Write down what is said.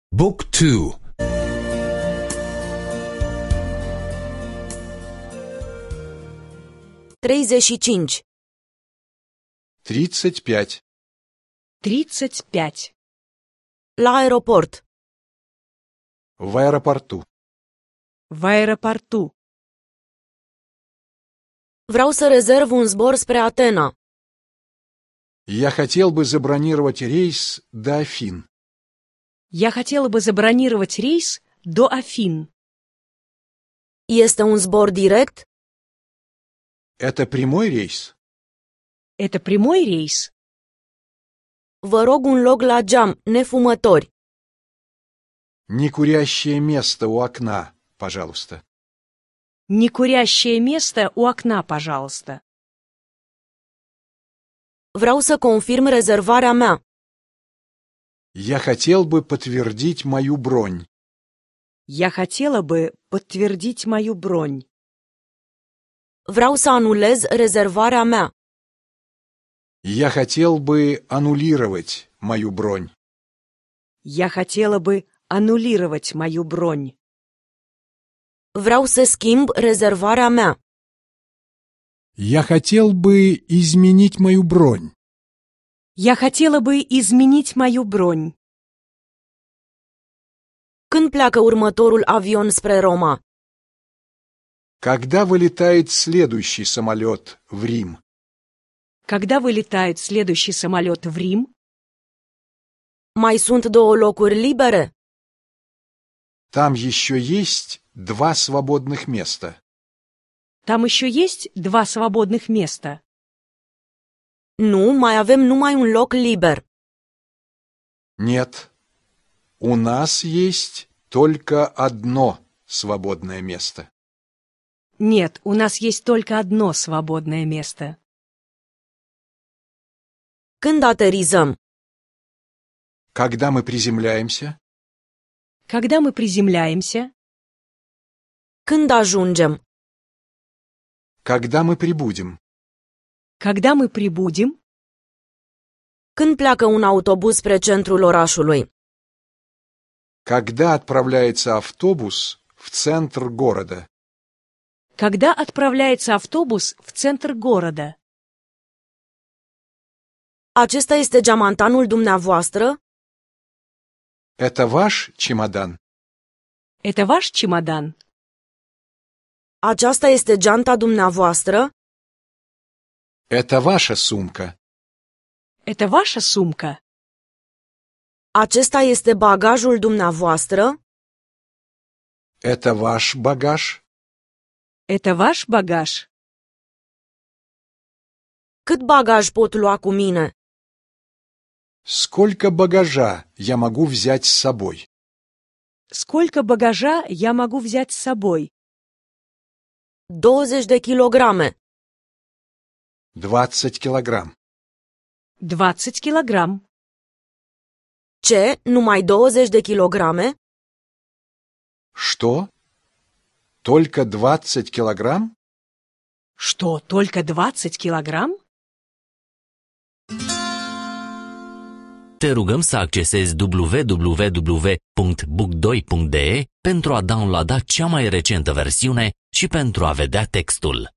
Book 2. 35. 35. 35. La aeroport. В аэропорту. В аэропорту. Vreau să rezerv un zbor spre Atena. Я хотел бы забронировать рейс до Афин. Я хотела бы забронировать рейс до Афин. Este un zbor direct? Это прямой рейс? Это прямой рейс? Vă rog un loc la geam, nefumători. Некурящее место у окна, пожалуйста. Некурящее место у окна, пожалуйста. Vreau să confirm rezervarea mea. Я хотел бы подтвердить мою бронь. Я хотела бы подтвердить мою бронь. Vreau să anulez rezervarea mea. Я хотел бы аннулировать мою бронь. Я хотела бы аннулировать мою бронь. Vreau să schimb rezervarea mea. Я хотел бы изменить мою бронь. Я хотела бы изменить мою бронь. Când pleacă următorul avion spre Roma? Когда вылетает следующий самолет в Рим? Когда вылетает следующий самолет в Рим? Mai sunt 2 locuri libere? Там еще есть 2 свободных места. Там еще есть 2 свободных места. Nu, mai avem numai un loc liber. Нет, у нас есть только одно свободное место. Нет, у нас есть только одно свободное место. Când aterizăm? Когда мы приземляемся? Когда мы приземляемся? Când ajungem? Когда мы прибудем? Когда мы прибудем? Când pleacă un autobuz spre centrul orașului? Когда отправляется автобус в центр города? Когда отправляется автобус в центр города? Acesta este geamantanul dumneavoastră? Это ваш чемодан? Это ваш чемодан? Aceasta este geanta dumneavoastră? Это ваша сумка? Это ваша сумка? Acesta este bagajul dumneavoastră? Это ваш багаж? Это ваш багаж? Cât bagaj pot lua cu mine? Сколько багажа я могу взять с собой? Сколько багажа я могу взять с собой? 20 de kilograme. 20 килограмм. 20 килограмм. Ce? Numai 20 de kilograme? Что? Только 20 килограмм? Что, только 20 килограмм? Te rugăm să accesezi www.book2.de pentru a downloada cea mai recentă versiune și pentru a vedea textul.